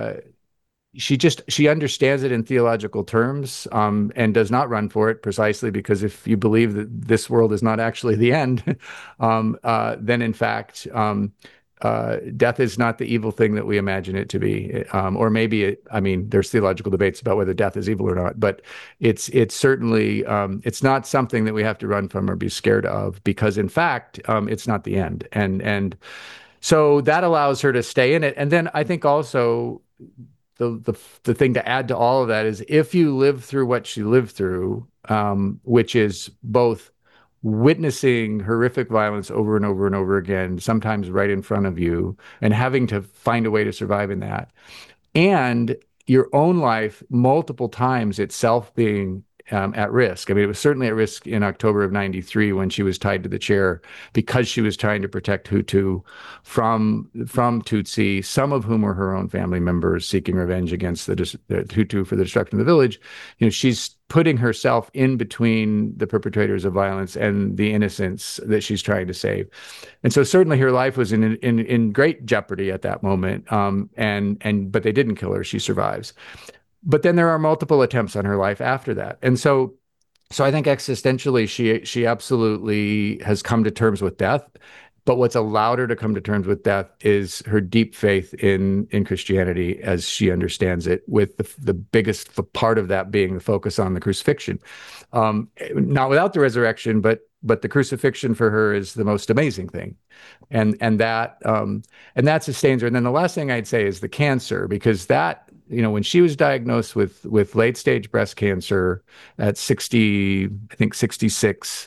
she understands it in theological terms, and does not run for it, precisely because if you believe that this world is not actually the end, then in fact, death is not the evil thing that we imagine it to be. Or maybe I mean, there's theological debates about whether death is evil or not, but it's certainly, it's not something that we have to run from or be scared of, because in fact, it's not the end. And so that allows her to stay in it. And then I think also the thing to add to all of that is, if you live through what she lived through, which is both witnessing horrific violence over and over and over again, sometimes right in front of you, and having to find a way to survive in that, and your own life multiple times itself being at risk. I mean, it was certainly at risk in October of '93 when she was tied to the chair because she was trying to protect Hutu from Tutsi, some of whom were her own family members seeking revenge against the Hutu for the destruction of the village. You know, she's putting herself in between the perpetrators of violence and the innocents that she's trying to save. And so certainly her life was in great jeopardy at that moment. But they didn't kill her. She survives. But then there are multiple attempts on her life after that. And so I think existentially she absolutely has come to terms with death. But what's allowed her to come to terms with death is her deep faith in Christianity as she understands it, with the biggest part of that being the focus on the crucifixion. Not without the resurrection, but the crucifixion for her is the most amazing thing, and that sustains her. And then the last thing I'd say is the cancer, because that, you know, when she was diagnosed with late stage breast cancer at 60, I think 66,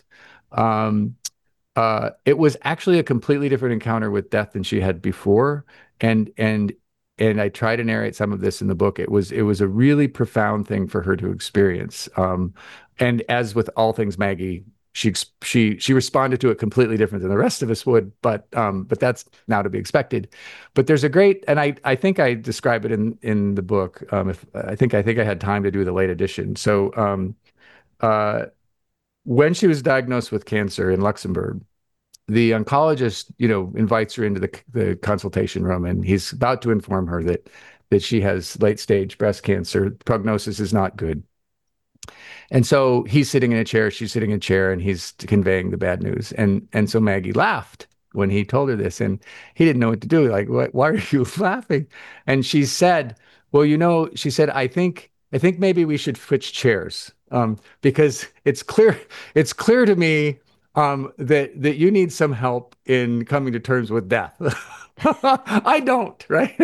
it was actually a completely different encounter with death than she had before. And and and I try to narrate some of this in the book. It was a really profound thing for her to experience. And as with all things Maggie, she responded to it completely different than the rest of us would. But that's now to be expected. But there's a great, and I think I describe it in the book. If I think I had time to do the late edition. So uh, when she was diagnosed with cancer in Luxembourg, the oncologist, you know, invites her into the consultation room, and he's about to inform her that she has late stage breast cancer. Prognosis is not good. And so he's sitting in a chair, she's sitting in a chair, and he's conveying the bad news. And so Maggie laughed when he told her this, and he didn't know what to do. Like, why are you laughing? And she said, "Well, you know," she said, I think maybe we should switch chairs, because it's clear to me, that you need some help in coming to terms with death." I don't, right?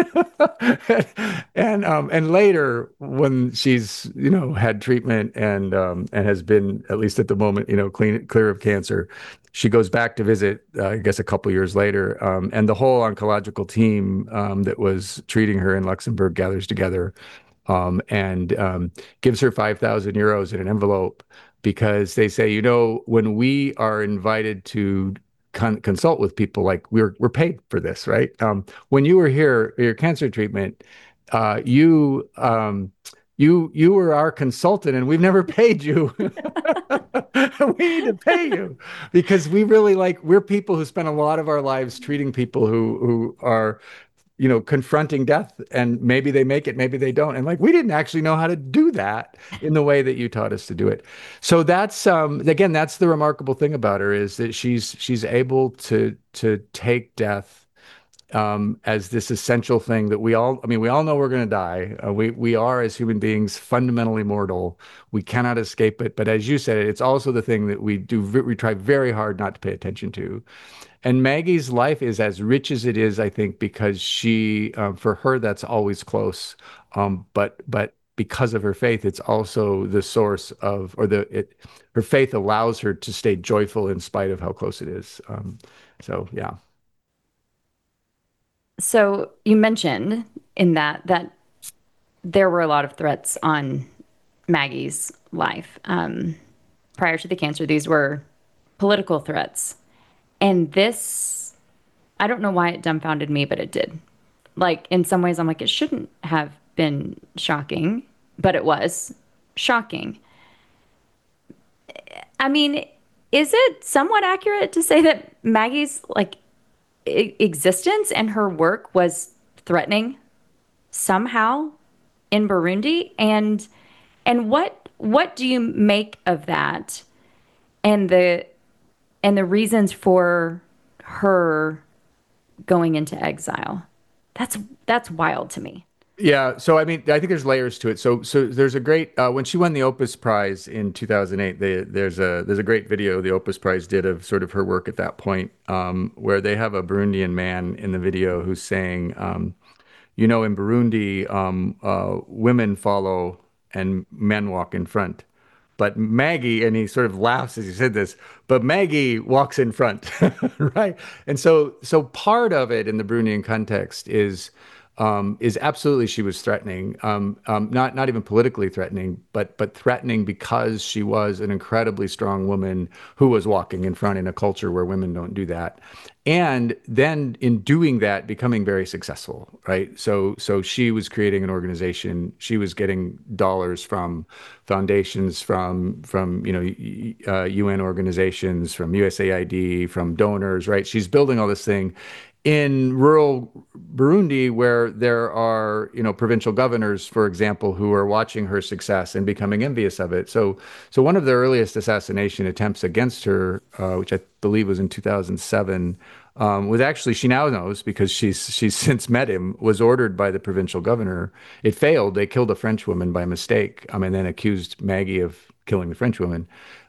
And later, when she's, you know, had treatment and has been, at least at the moment, you know, clear of cancer, she goes back to visit, I guess a couple years later, and the whole oncological team that was treating her in Luxembourg gathers together, and gives her 5,000 euros in an envelope, because they say, you know, when we are invited to consult with people, like we're paid for this, right? When you were here, your cancer treatment, uh, you um, you were our consultant, and we've never paid you. We need to pay you, because we're people who spend a lot of our lives treating people who are, you know, confronting death, and maybe they make it, maybe they don't. And like, we didn't actually know how to do that in the way that you taught us to do it. So that's, again, that's the remarkable thing about her, is that she's able to take death, as this essential thing that we all know we're going to die. We are, as human beings, fundamentally mortal. We cannot escape it. But as you said, it's also the thing that we try very hard not to pay attention to. And Maggie's life is as rich as it is, I think, because for her, that's always close. But because of her faith, it's also the source of, her faith allows her to stay joyful in spite of how close it is. So yeah. So you mentioned in that there were a lot of threats on Maggie's life. Prior to the cancer, these were political threats. And this, I don't know why it dumbfounded me, but it did. Like in some ways, I'm like, it shouldn't have been shocking, but it was shocking. I mean, is it somewhat accurate to say that Maggie's like existence and her work was threatening somehow in Burundi? And what do you make of that and the reasons for her going into exile? That's wild to me. Yeah, so I mean, I think there's layers to it. So there's a great when she won the Opus Prize in 2008. There's a great video the Opus Prize did of sort of her work at that point, where they have a Burundian man in the video who's saying, in Burundi, women follow and men walk in front. But Maggie, and he sort of laughs as he said this, but Maggie walks in front, right? And so part of it in the Bruneian context is absolutely she was threatening, not even politically threatening, but threatening because she was an incredibly strong woman who was walking in front in a culture where women don't do that. And then in doing that, becoming very successful, right? So she was creating an organization. She was getting dollars from foundations, from UN organizations, from USAID, from donors, right? She's building all this thing in rural Burundi, where there are, provincial governors, for example, who are watching her success and becoming envious of it. So one of the earliest assassination attempts against her, which I believe was in 2007, was actually, she now knows because she's since met him, was ordered by the provincial governor. It failed. They killed a French woman by mistake, and then accused Maggie of killing the French woman.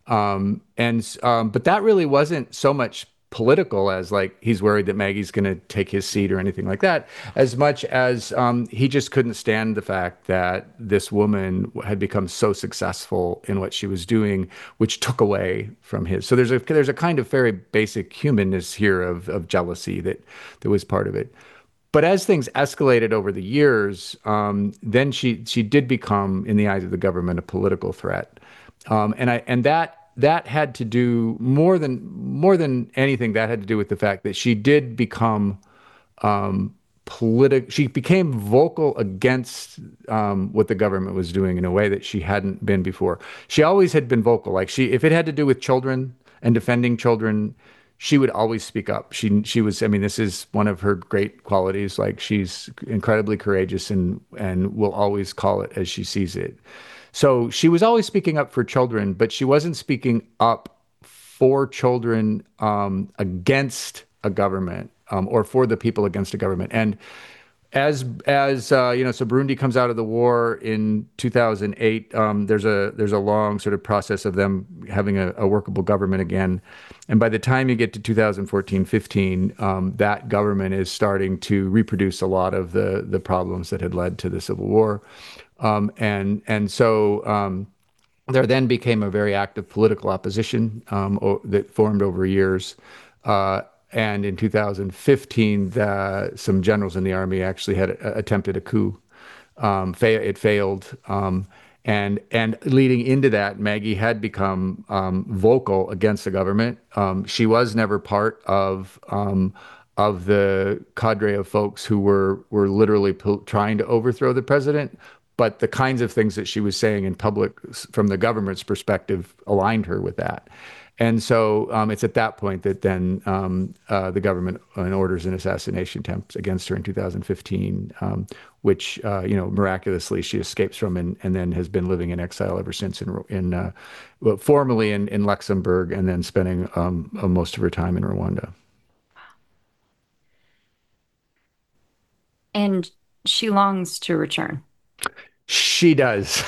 But that really wasn't so much political as like he's worried that Maggie's going to take his seat or anything like that, as much as he just couldn't stand the fact that this woman had become so successful in what she was doing, which took away from his. So there's a kind of very basic humanness here of jealousy that was part of it. But as things escalated over the years, then she did become, in the eyes of the government, a political threat, and that had to do more than anything. That had to do with the fact that she did become political. She became vocal against what the government was doing in a way that she hadn't been before. She always had been vocal. Like if it had to do with children and defending children, she would always speak up. She was. I mean, this is one of her great qualities. Like she's incredibly courageous and will always call it as she sees it. So she was always speaking up for children, but she wasn't speaking up for children against a government, or for the people against a government. And so Burundi comes out of the war in 2008. There's a long sort of process of them having a workable government again. And by the time you get to 2014, 15, that government is starting to reproduce a lot of the problems that had led to the civil war. So there then became a very active political opposition that formed over years. And in 2015, some generals in the army actually had attempted a coup. It failed. And leading into that, Maggie had become vocal against the government. She was never part of the cadre of folks who were literally trying to overthrow the president. But the kinds of things that she was saying in public from the government's perspective aligned her with that. And so it's at that point that then the government orders an assassination attempt against her in 2015, which miraculously she escapes from, and then has been living in exile ever since, formerly in Luxembourg, and then spending most of her time in Rwanda. And she longs to return. She does.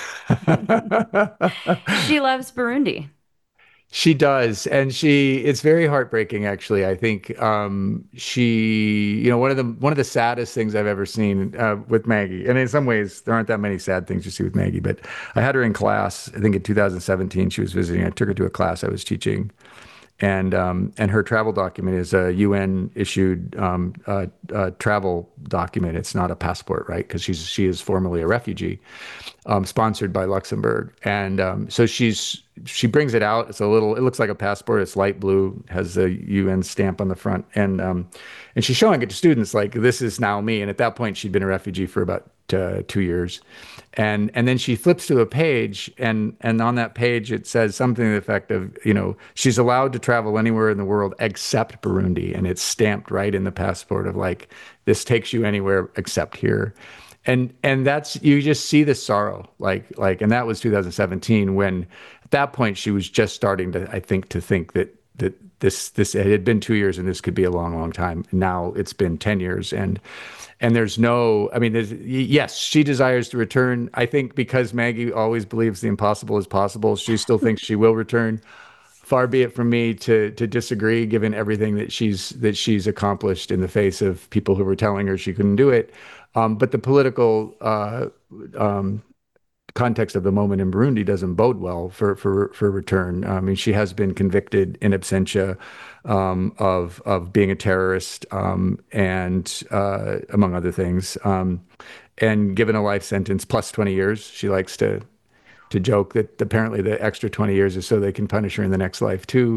She loves Burundi. She does, and it's very heartbreaking, actually. I think one of the saddest things I've ever seen with Maggie, and in some ways there aren't that many sad things you see with Maggie, but I had her in class. I think in 2017 she was visiting. I took her to a class I was teaching, and her travel document is a UN issued travel document. It's not a passport, right? Because she is formerly a refugee, sponsored by Luxembourg, and so she brings it out. It's a little, it looks like a passport. It's light blue, has a UN stamp on the front, and she's showing it to students like this is now me. And at that point, she'd been a refugee for about 2 years, and then she flips to a page, and on that page it says something to the effect of, she's allowed to travel anywhere in the world except Burundi, and it's stamped right in the passport of like this takes you anywhere except here. And that's, you just see the sorrow, and that was 2017, when at that point she was just starting to, I think, that this it had been 2 years and this could be a long, long time. Now it's been 10 years, and there's no, I mean, yes, she desires to return. I think because Maggie always believes the impossible is possible, she still thinks she will return. Far be it from me to disagree, given everything that she's accomplished in the face of people who were telling her she couldn't do it. But the political context of the moment in Burundi doesn't bode well for return. I mean, she has been convicted in absentia of being a terrorist, and among other things, and given a life sentence plus 20 years. She likes to joke that apparently the extra 20 years is so they can punish her in the next life too.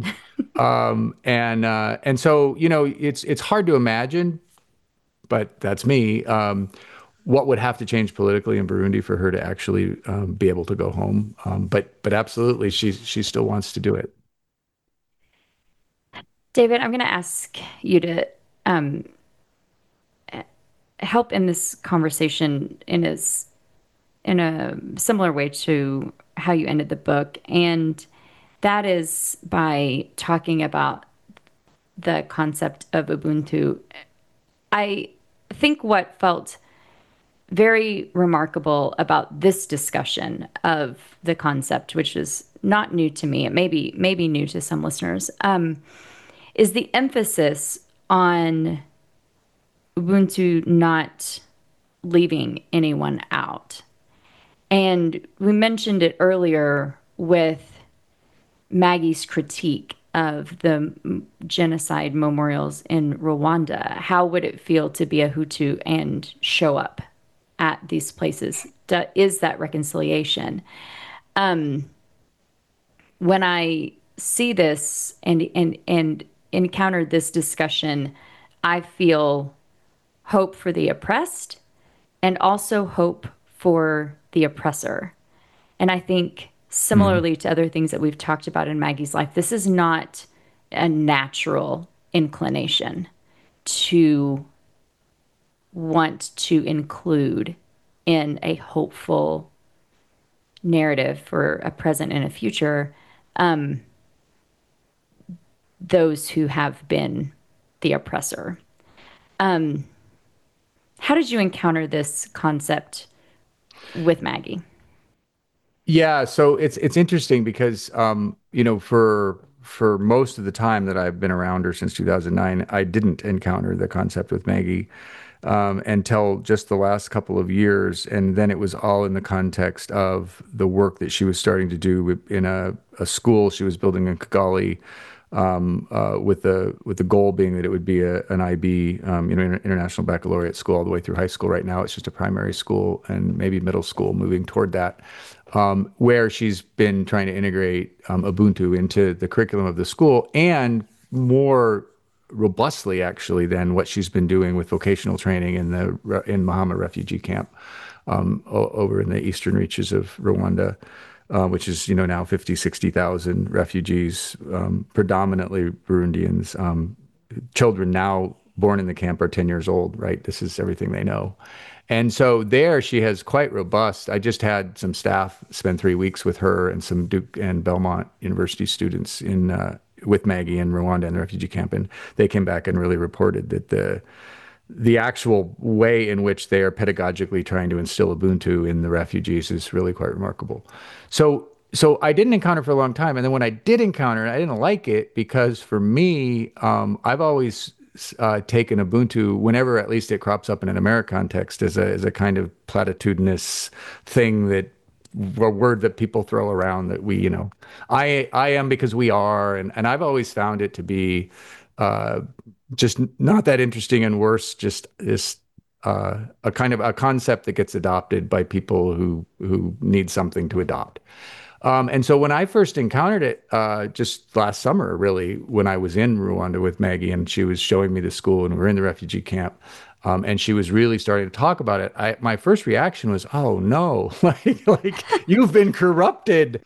And so, it's hard to imagine, but that's me. What would have to change politically in Burundi for her to actually be able to go home? But absolutely, she still wants to do it. David, I'm going to ask you to um, help in this conversation in a similar way to how you ended the book, and that is by talking about the concept of Ubuntu. I think what felt very remarkable about this discussion of the concept, which is not new to me, it may be new to some listeners, is the emphasis on Ubuntu not leaving anyone out. And we mentioned it earlier with Maggie's critique of the genocide memorials in Rwanda. How would it feel to be a Hutu and show up at these places? Is that reconciliation? Um, when I see this and encounter this discussion, I feel hope for the oppressed and also hope for the oppressor. And I think Mm. similarly to other things that we've talked about in Maggie's life, this is not a natural inclination to want to include in a hopeful narrative for a present and a future um, those who have been the oppressor. Um, how did you encounter this concept with Maggie? Yeah, so it's interesting because for most of the time that I've been around her since 2009, I didn't encounter the concept with Maggie until just the last couple of years, and then it was all in the context of the work that she was starting to do in a school she was building in Kigali, with the goal being that it would be an IB, International Baccalaureate school all the way through high school. Right now, it's just a primary school and maybe middle school, moving toward that, where she's been trying to integrate Ubuntu into the curriculum of the school, and more robustly actually than what she's been doing with vocational training in Mahama refugee camp, over in the eastern reaches of Rwanda, which is, now 50, 60,000 refugees, predominantly Burundians. Children now born in the camp are 10 years old, right? This is everything they know. And so there she has quite robust. I just had some staff spend 3 weeks with her and some Duke and Belmont University students with Maggie in Rwanda in the refugee camp. And they came back and really reported that the actual way in which they are pedagogically trying to instill Ubuntu in the refugees is really quite remarkable. So I didn't encounter it for a long time, and then when I did encounter it, I didn't like it because for me, I've always taken Ubuntu whenever at least it crops up in an American context as a kind of platitudinous thing, that a word that people throw around, that I am because we are, and I've always found it to be uh, just not that interesting, and worse, just this a kind of a concept that gets adopted by people who need something to adopt. And so when I first encountered it, just last summer, really, when I was in Rwanda with Maggie and she was showing me the school and we were in the refugee camp, and she was really starting to talk about it, my first reaction was, "Oh no, like you've been corrupted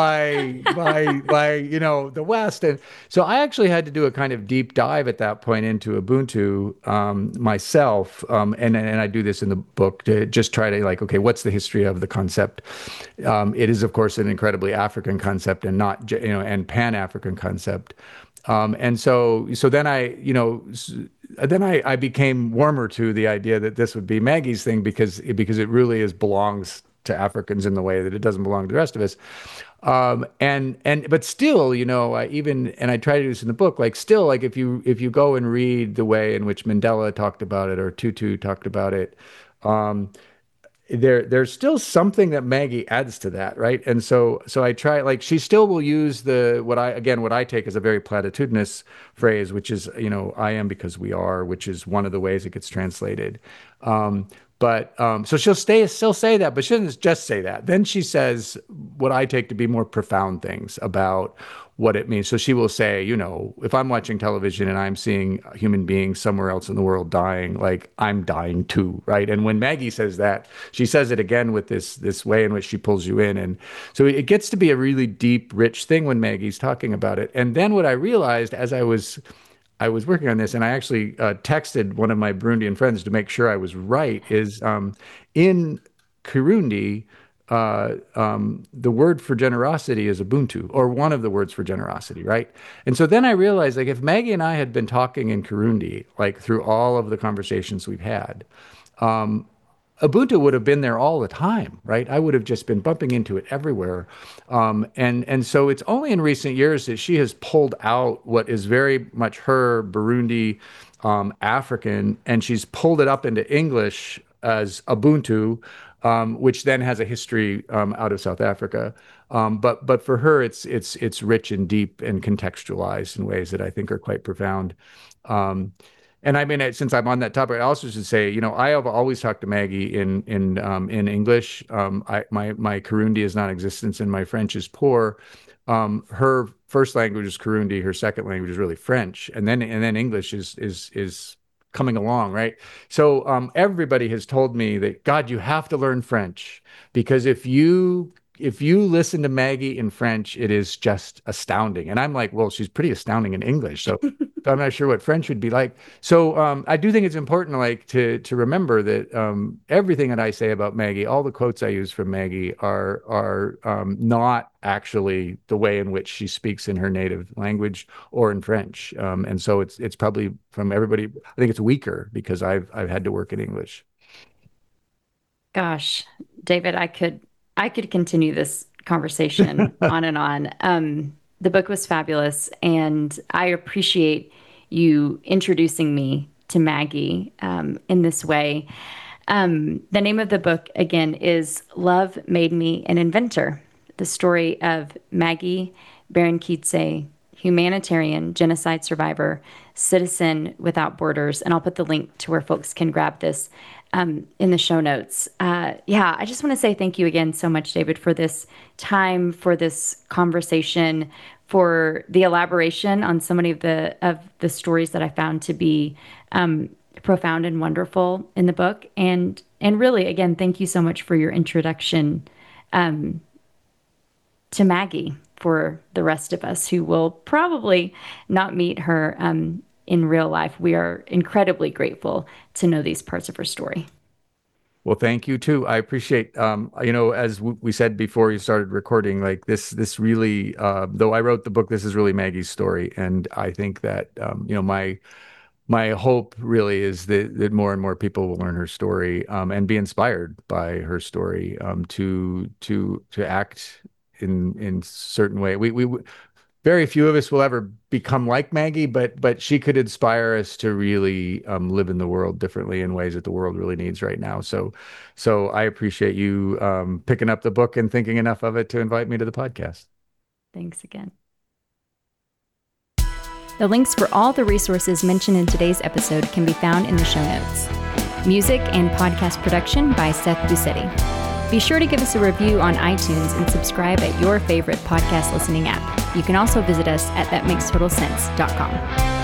by the West." And so I actually had to do a kind of deep dive at that point into Ubuntu myself, and I do this in the book to just try to like, okay, what's the history of the concept? It is, of course, an incredibly African concept and not, and Pan-African concept. And so then I became warmer to the idea that this would be Maggie's thing because it really belongs to Africans in the way that it doesn't belong to the rest of us. But still, I try to do this in the book, like still, like if you go and read the way in which Mandela talked about it or Tutu talked about it, um, there's still something that Maggie adds to that, right? And so I try, like, she still will use what I take as a very platitudinous phrase, which is, I am because we are, which is one of the ways it gets translated. But so still say that, but she doesn't just say that. Then she says what I take to be more profound things about what it means. So she will say, if I'm watching television and I'm seeing human beings somewhere else in the world dying, like I'm dying too, right? And when Maggie says that, she says it again with this way in which she pulls you in. And so it gets to be a really deep, rich thing when Maggie's talking about it. And then what I realized as I was working on this, and I actually texted one of my Burundian friends to make sure I was right, is in Kirundi, the word for generosity is Ubuntu, or one of the words for generosity, right? And so then I realized, like, if Maggie and I had been talking in Kirundi, like through all of the conversations we've had, Ubuntu would have been there all the time, right? I would have just been bumping into it everywhere. And so it's only in recent years that she has pulled out what is very much her Burundi African, and she's pulled it up into English as Ubuntu, which then has a history out of South Africa. But for her, it's rich and deep and contextualized in ways that I think are quite profound. Um, and I mean, since I'm on that topic, I also should say, I have always talked to Maggie in English. My Kirundi is non-existent, and my French is poor. Her first language is Kirundi. Her second language is really French, and then English is coming along, right? So everybody has told me that, God, you have to learn French because if you listen to Maggie in French, it is just astounding. And I'm like, well, she's pretty astounding in English, so I'm not sure what French would be like. So I do think it's important, like, to remember that everything that I say about Maggie, all the quotes I use from Maggie are not actually the way in which she speaks in her native language or in French. And so it's probably from everybody. I think it's weaker because I've had to work in English. Gosh, David, I could continue this conversation on and on. The book was fabulous, and I appreciate you introducing me to Maggie in this way. The name of the book, again, is Love Made Me an Inventor, the story of Maggie Berenkitse, humanitarian genocide survivor, citizen without borders. And I'll put the link to where folks can grab this in the show notes. Yeah, I just want to say thank you again so much, David, for this time, for this conversation, for the elaboration on so many of the stories that I found to be profound and wonderful in the book. And really, again, thank you so much for your introduction to Maggie for the rest of us who will probably not meet her in real life. We are incredibly grateful to know these parts of her story. Well, thank you too. I appreciate, as we said before you started recording, like this really, though I wrote the book, this is really Maggie's story. And I think that, my hope really is that more and more people will learn her story, and be inspired by her story, to act in certain way. We very few of us will ever become like Maggie, but she could inspire us to really live in the world differently in ways that the world really needs right now. So I appreciate you picking up the book and thinking enough of it to invite me to the podcast. Thanks again. The links for all the resources mentioned in today's episode can be found in the show notes. Music and podcast production by Seth Busetti. Be sure to give us a review on iTunes and subscribe at your favorite podcast listening app. You can also visit us at thatmaketotalsense.com.